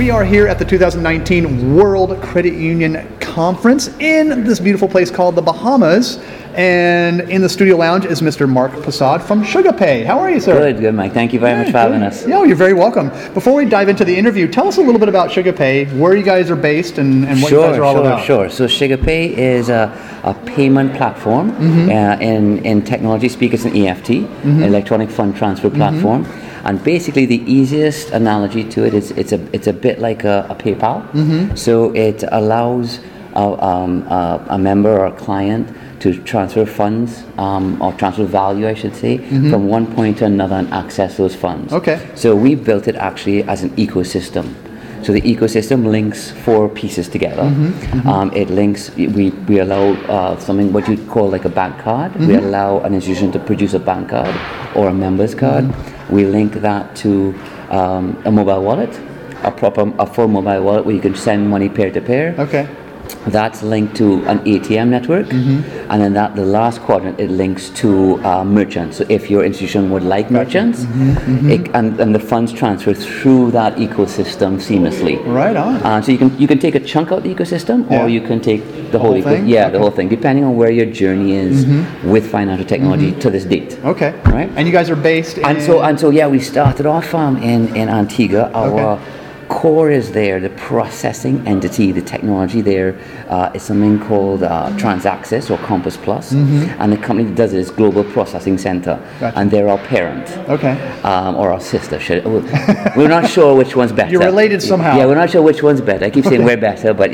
we are here at the 2019 World Credit Union Conference in this beautiful place called the Bahamas. And in the studio lounge is Mr. Mark Posad from SugarPay. How are you, sir? Good, Mike. Thank you very much for having us. Yeah, you're very welcome. Before we dive into the interview, tell us a little bit about SugarPay, where you guys are based, and what you guys are all about. Sure. So SugarPay is a payment platform. In technology speak, it's an EFT, electronic fund transfer platform. And basically, the easiest analogy to it is it's a bit like a PayPal. So it allows a member or a client to transfer funds or transfer value, I should say, from one point to another and access those funds. Okay. So we built it actually as an ecosystem. So the ecosystem links 4 pieces together. It links, we allow something what you'd call like a bank card. We allow an institution to produce a bank card or a member's card. We link that to a mobile wallet, a full mobile wallet where you can send money peer to peer. Okay. That's linked to an ATM network, and then the last quadrant, it links to merchants. So if your institution would like merchants, and the funds transfer through that ecosystem seamlessly. Right on. So you can take a chunk out the ecosystem, or you can take the whole thing. The whole thing, depending on where your journey is with financial technology to this date. Okay. Right. And you guys are based in... And so we started off in Antigua. Our core is there, the processing entity, the technology there is something called Transaxis or Compass Plus, and the company that does it is Global Processing Center, and they're our parent, or our sister. We're not sure which one's better. You're related somehow. Yeah, we're not sure which one's better. I keep saying we're better, but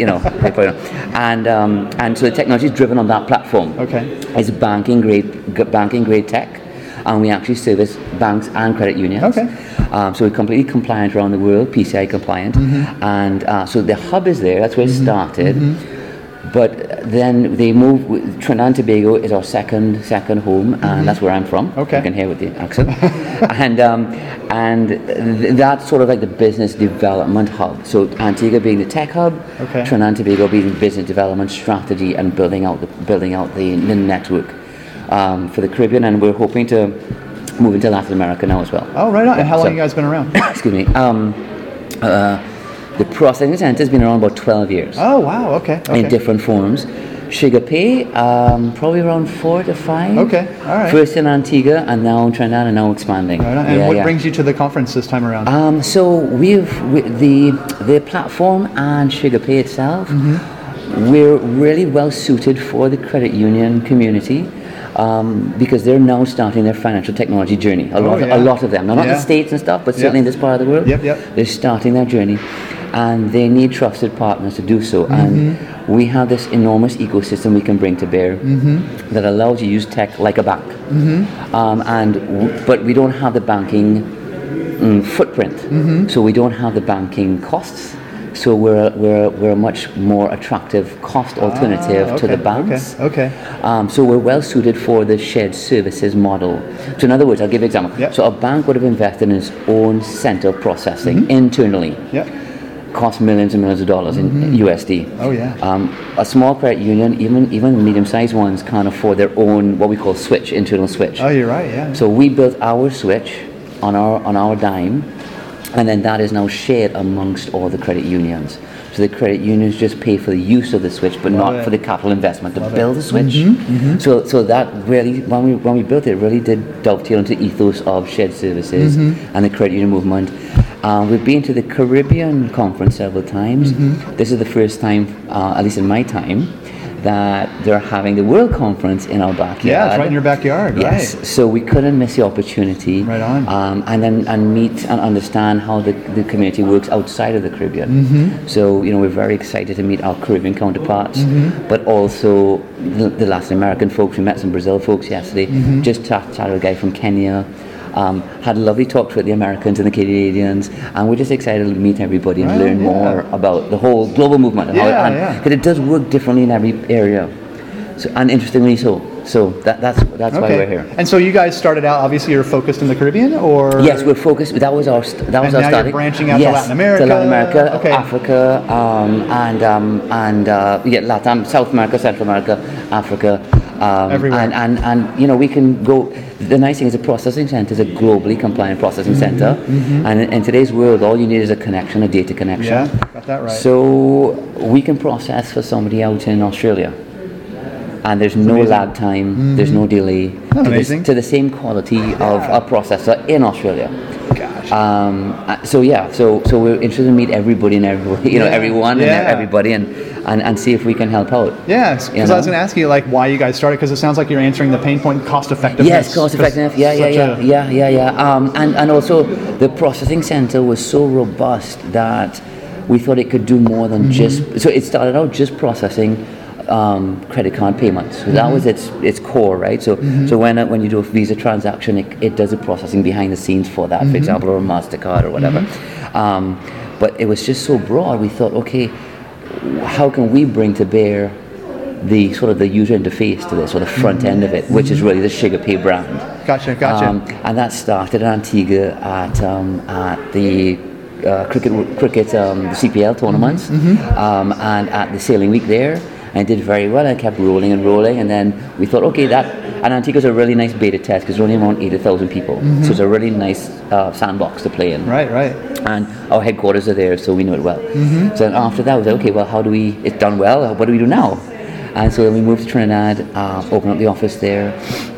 and so the technology is driven on that platform. It's banking grade tech. And we actually service banks and credit unions. So we're completely compliant around the world, PCI compliant. And so the hub is there, that's where it started. But then they moved, Trinidad and Tobago is our second home, and that's where I'm from. You can hear with the accent. and that's sort of like the business development hub. So Antigua being the tech hub, Trinidad and Tobago being business development strategy and building out the network. For the Caribbean, and we're hoping to move into Latin America now as well. Oh, right on. And how long have you guys been around? Excuse me. The processing center has been around about 12 years. Oh, wow. Okay. In different forms. SugarPay, probably around 4 to 5. Okay. All right. First in Antigua, and now in Trinidad, and now expanding. Right on. And what brings you to the conference this time around? So the platform and SugarPay itself, we're really well suited for the credit union community. Because they're now starting their financial technology journey. A lot of them. Now, not the States and stuff, but certainly in this part of the world. They're starting their journey, and they need trusted partners to do so. And we have this enormous ecosystem we can bring to bear that allows you to use tech like a bank. But we don't have the banking footprint, so we don't have the banking costs. So we're a much more attractive cost alternative to the banks. So we're well suited for the shared services model. So in other words, I'll give you an example. So a bank would have invested in its own center of processing internally. Cost millions and millions of dollars in USD. A small credit union, even medium-sized ones, can't afford their own what we call internal switch. Oh, you're right. So we built our switch on our dime. And then that is now shared amongst all the credit unions. So the credit unions just pay for the use of the switch, but not for the capital investment to build the switch. So that really, when we built it, really did dovetail into the ethos of shared services and the credit union movement. We've been to the Caribbean conference several times. This is the first time, at least in my time, that they're having the World Conference in our backyard. Yeah, it's right in your backyard. Yes, right. So we couldn't miss the opportunity. Right on. And meet and understand how the community works outside of the Caribbean. So we're very excited to meet our Caribbean counterparts, but also the Latin American folks. We met some Brazil folks yesterday. Just chatted with a guy from Kenya. Had a lovely talk with the Americans and the Canadians, and we're just excited to meet everybody and learn more about the whole global movement and because it does work differently in every area. So, and interestingly so. So that's why we're here. And so you guys started out, obviously you're focused in the Caribbean, or? Yes, we're focused. That was our starting. You're branching out to Latin America. To Latin America, Africa, and Latin, South America, Central America, Africa. Everywhere. And you know, we can go. The nice thing is, a processing center is a globally compliant processing center, and in today's world, all you need is a connection, a data connection. Yeah, got that right. So we can process for somebody out in Australia, and there's no lag time, there's no delay to the same quality of a processor in Australia. Gosh. So we're interested to meet everybody and everybody, you know, everyone and everybody, and see if we can help out. Yeah, because I was going to ask you like why you guys started, because it sounds like you're answering the pain point, cost effectiveness. Yes, cost effectiveness. Yeah. And also the processing center was so robust that we thought it could do more than just. So it started out just processing credit card payments. So that was its core, right? So when you do a Visa transaction, it does the processing behind the scenes for that, for example, or a MasterCard or whatever. But it was just so broad. We thought, okay, how can we bring to bear the sort of the user interface to this, or the front end of it, which is really the SugarPay brand. Gotcha. And that started in Antigua at the cricket the CPL tournaments, and at the sailing week there. And did very well, and kept rolling, and then we thought, okay, and Antigua's a really nice beta test because there's only around 80,000 people, so it's a really nice sandbox to play in. Right. And our headquarters are there, so we know it well. So then after that, we was like, okay, well, it's done well, what do we do now? And so then we moved to Trinidad, opened up the office there,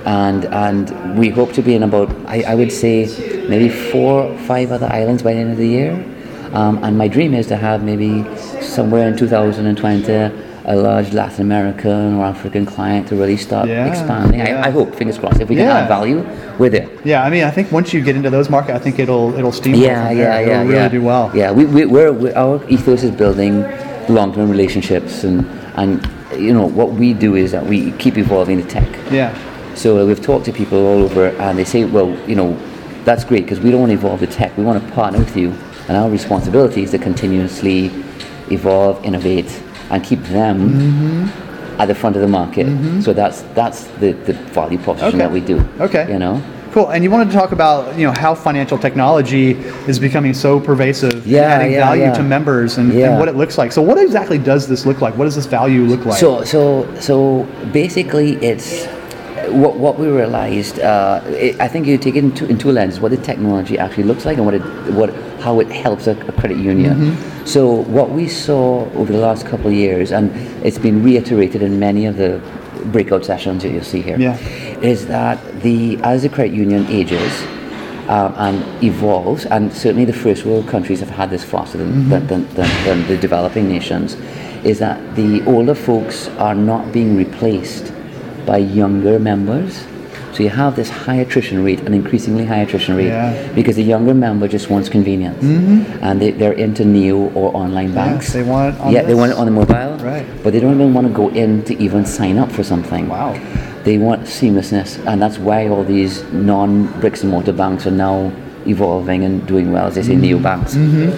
and we hope to be in about, I would say, maybe 4 or 5 other islands by the end of the year. And my dream is to have maybe somewhere in 2020 a large Latin American or African client to really start expanding. I hope, fingers crossed, if we can add value, we're there. Yeah, I mean, I think once you get into those markets, I think it'll steamroll. It'll really do well. Yeah, our ethos is building long-term relationships, and you know what we do is that we keep evolving the tech. Yeah. So we've talked to people all over, and they say, well, you know, that's great because we don't want to evolve the tech. We want to partner with you, and our responsibility is to continuously evolve, innovate, and keep them at the front of the market. So that's the value proposition that we do. Okay. You know. Cool. And you wanted to talk about how financial technology is becoming so pervasive, adding value to members, and what it looks like. So what exactly does this look like? What does this value look like? So basically, it's what we realized. I think you take it in two lenses: what the technology actually looks like, and how it helps a credit union. So what we saw over the last couple of years, and it's been reiterated in many of the breakout sessions that you'll see here, is that as the credit union ages and evolves, and certainly the first world countries have had this faster than the developing nations, is that the older folks are not being replaced by younger members. So you have this high attrition rate, an increasingly high attrition rate, because the younger member just wants convenience, and they're into neo or online banks. They want it on they want it on the mobile, right? But they don't even want to go in to even sign up for something. Wow. They want seamlessness, and that's why all these non-bricks and mortar banks are now evolving and doing well, as they say, neo banks.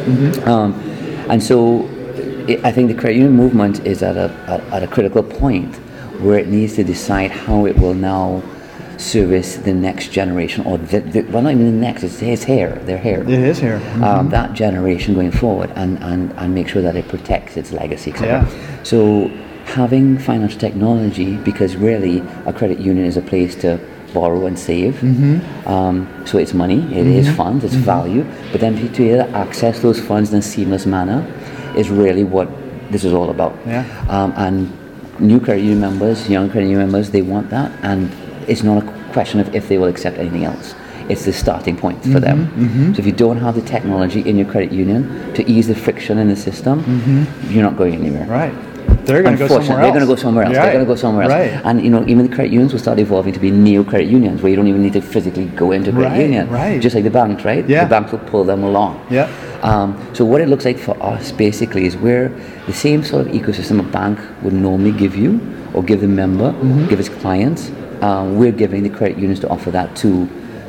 And so I think the credit union movement is at a critical point where it needs to decide how it will now service the next generation, or well, not even the next, it's here. They're here. It is here. That generation going forward, and make sure that it protects its legacy, etc. So having financial technology, because really a credit union is a place to borrow and save. So it's money, it is funds, it's value, but then to be able to access those funds in a seamless manner is really what this is all about. And new credit union members, young credit union members, they want that, and it's not a question of if they will accept anything else. It's the starting point for them. So if you don't have the technology in your credit union to ease the friction in the system, you're not going anywhere. Right. They're going to go somewhere else. They're going to go somewhere else. They're going to go somewhere else. Right. And even the credit unions will start evolving to be neo credit unions, where you don't even need to physically go into a credit union. Right. Just like the banks, right? The banks will pull them along. So what it looks like for us basically is we're the same sort of ecosystem a bank would normally give you, or give the member, give its clients. We're giving the credit unions to offer that to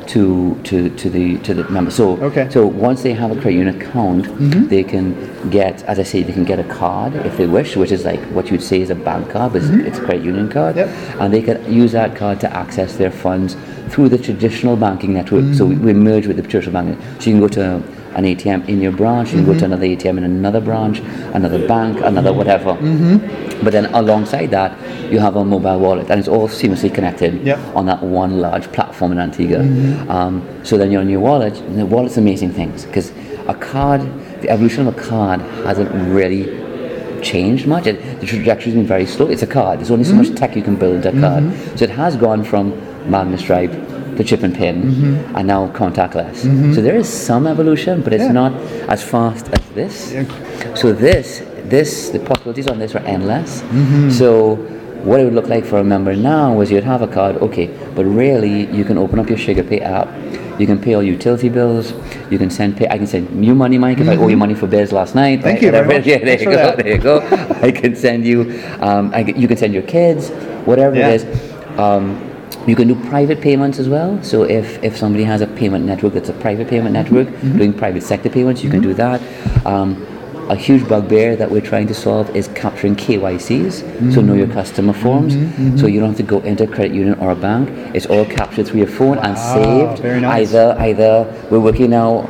the member. So once they have a credit union account, they can get, as I say, they can get a card if they wish, which is like what you'd say is a bank card, but it's a credit union card, and they can use that card to access their funds through the traditional banking network. So we merge with the traditional banking. So you can go to an ATM in your branch, you go to another ATM in another branch, another bank, another whatever. But then alongside that, you have a mobile wallet, and it's all seamlessly connected on that one large platform in Antigua. So then you're on your wallet, and the wallet's amazing things, because a card, the evolution of a card hasn't really changed much. The trajectory's been very slow. It's a card. There's only so much tech you can build into a card. So it has gone from Magna Stripe to chip and pin, and now contactless. So there is some evolution, but it's not as fast as this. So the possibilities on this are endless. So what it would look like for a member now was you'd have a card, okay, but really you can open up your SugarPay app, you can pay all utility bills, you can I can send you money, Mike, if I owe you money for bills last night. Thank you very much. Yeah, there you go. I can send you, you can send your kids, whatever it is. You can do private payments as well. So if somebody has a payment network that's a private payment network, doing private sector payments, you can do that. A huge bugbear that we're trying to solve is capturing KYCs, so know your customer forms. So you don't have to go into a credit union or a bank. It's all captured through your phone and saved. Very nice. Either we're working now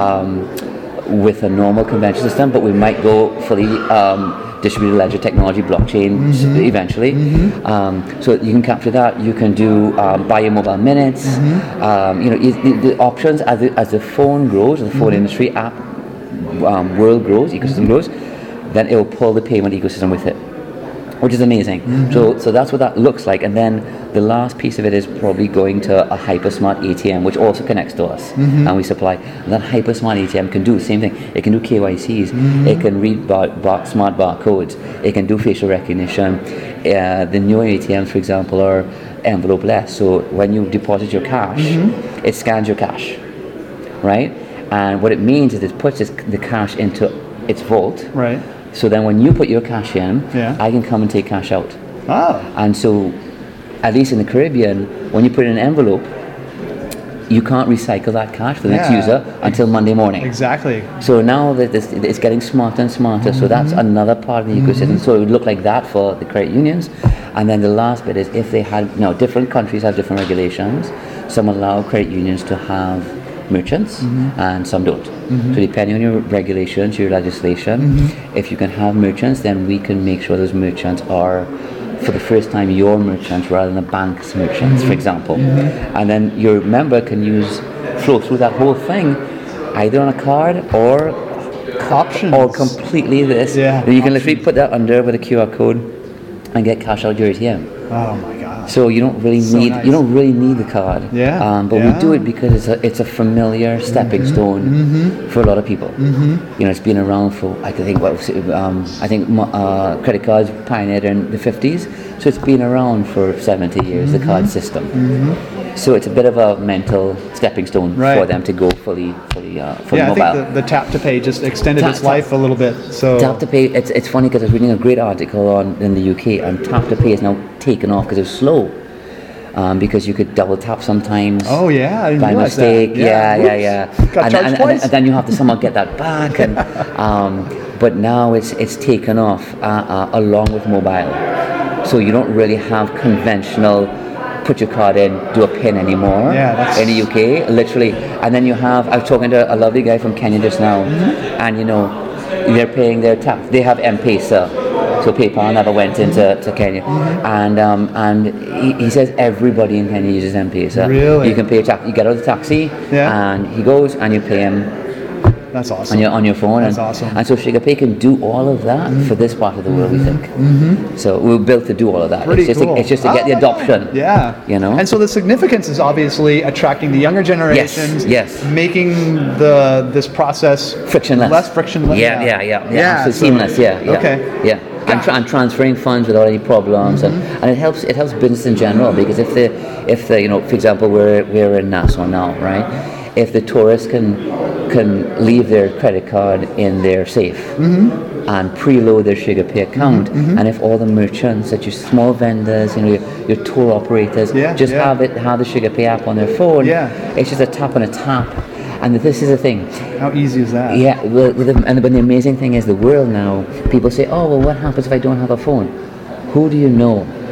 with a normal convention system, but we might go fully distributed ledger technology, blockchain eventually. So you can capture that. You can do buy your mobile minutes. The options as the phone grows, the phone industry app world grows, ecosystem grows, then it will pull the payment ecosystem with it, which is amazing. So that's what that looks like. And then the last piece of it is probably going to a HyperSmart ATM, which also connects to us, and we supply. And that HyperSmart ATM can do the same thing. It can do KYCs, it can read smart barcodes, it can do facial recognition. The newer ATMs, for example, are envelope-less. So when you deposit your cash, it scans your cash, right? And what it means is it puts the cash into its vault. Right. So then when you put your cash in, I can come and take cash out. And so, at least in the Caribbean, when you put it in an envelope, you can't recycle that cash for the next user until Monday morning. Exactly. So now that it's getting smarter and smarter, so that's another part of the ecosystem. So it would look like that for the credit unions. And then the last bit is if they had, different countries have different regulations. Some allow credit unions to have merchants and some don't. So depending on your regulations, your legislation, if you can have merchants, then we can make sure those merchants are, for the first time, your merchants rather than the bank's merchants, for example. And then your member can flow through that whole thing either on a card or options, or completely this. You can literally put that under with a QR code and get cash out your ATM. Oh my God. So you don't really need the card. But we do it because it's a familiar stepping stone for a lot of people. It's been around for I think credit cards pioneered in the 50s, so it's been around for 70 years. The card system. So it's a bit of a mental stepping stone for them to go fully mobile. I think the tap to pay just extended its life a little bit. So tap to pay, it's funny because I was reading a great article in the UK, and tap to pay is now taken off because it's slow. Because you could double tap sometimes. Oh yeah, I didn't by realize mistake. That. Yeah. Got charged twice. And then you have to somehow get that back. And but now it's taken off along with mobile. So you don't really have conventional put your card in, do a PIN anymore in the UK, literally. And then I was talking to a lovely guy from Kenya just now, and they're paying their tax. They have M-Pesa, so PayPal never went into Kenya. And he says everybody in Kenya uses M-Pesa. Really? You can pay you get out of the taxi, and he goes and you pay him. That's awesome. On your phone. That's awesome. And so SugarPay can do all of that for this part of the world, we think. So we're built to do all of that. Pretty cool. It's just to get the adoption. And so the significance is obviously attracting the younger generations. Yes. Making this process frictionless. Less frictionless. Yeah. So seamless. Yeah. And transferring funds without any problems, and it helps business in general, because if the for example, we're in Nassau now, right? If the tourists can leave their credit card in their safe and preload their SugarPay account, and if all the merchants, that your small vendors, your tour operators, have the SugarPay app on their phone, it's just a tap and a tap. And this is the thing. How easy is that? Yeah, but the amazing thing is the world now, people say, oh, well, what happens if I don't have a phone? Who do you know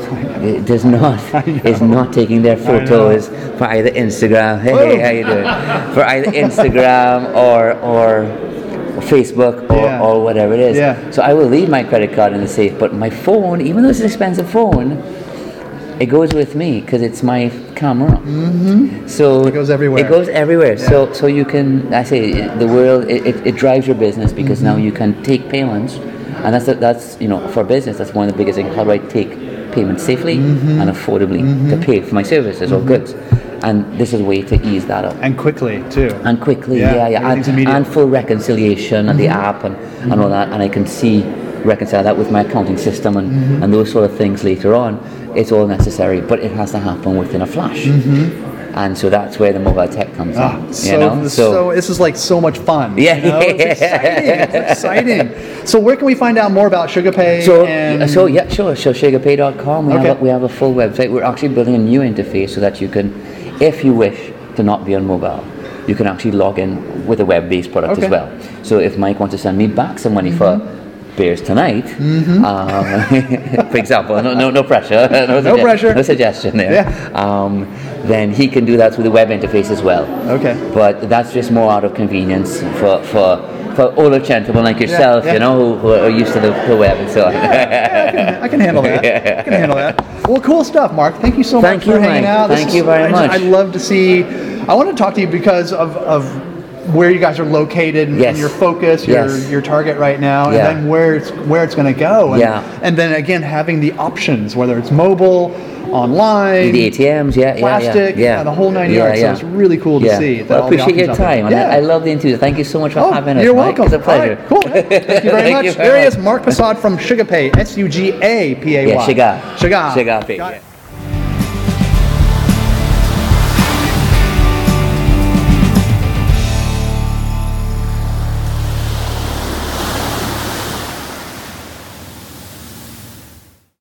does not is not taking their photos for either Instagram. Hey, how you doing? For either Instagram or Facebook or whatever it is. Yeah. So I will leave my credit card in the safe, but my phone, even though it's an expensive phone, it goes with me because it's my camera. So it goes everywhere. It goes everywhere. Yeah. So you can, I say, the world, it drives your business because now you can take payments, and that's for business, that's one of the biggest things. How do I take payments safely and affordably to pay for my services or goods? And this is a way to ease that up. And quickly, too. And quickly, and full reconciliation and the app and all that. And I can reconcile that with my accounting system and those sort of things later on. It's all necessary, but it has to happen within a flash. And so that's where the mobile tech comes in. So this is like so much fun. Yeah, it's exciting. It's exciting. So where can we find out more about SugarPay? So sure. So sugarpay.com. We have a full website. We're actually building a new interface so that you can, if you wish to not be on mobile, you can actually log in with a web-based product as well. So if Mike wants to send me back some money for beers tonight, for example, no pressure, no suggestion there. Then he can do that through the web interface as well. Okay. But that's just more out of convenience for older gentlemen like yourself, who are used to the web and so on. I can handle that. I can handle that. Well, cool stuff, Mark. Thank you so much for hanging out. Thank you very much. I'd love to see. I want to talk to you because of where you guys are located and your focus, your target right now, and then where it's going to go. And then again, having the options, whether it's mobile, online, the ATMs, plastic, the whole 9 yards. So it's really cool to see. Well, I appreciate your time. And I love the interview. Thank you so much for having us. You're welcome. It's a pleasure. Right, cool. Thank you very much. There he is, Mark Passad from SugarPay, SUGAPay. Yeah, Sugar. Got it.